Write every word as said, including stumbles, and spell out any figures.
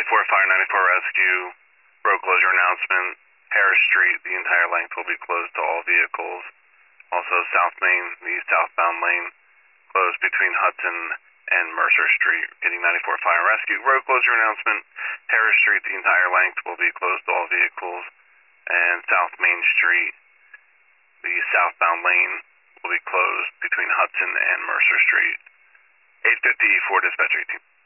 ninety-four Fire, ninety-four Rescue, road closure announcement. Harris Street, the entire length will be closed to all vehicles. Also, South Main, the southbound lane, closed between Hudson and Mercer Street. Getting ninety-four Fire and Rescue, road closure announcement. Harris Street, the entire length will be closed to all vehicles. And South Main Street, the southbound lane will be closed between Hudson and Mercer Street. eight fifty for dispatcher eighteen.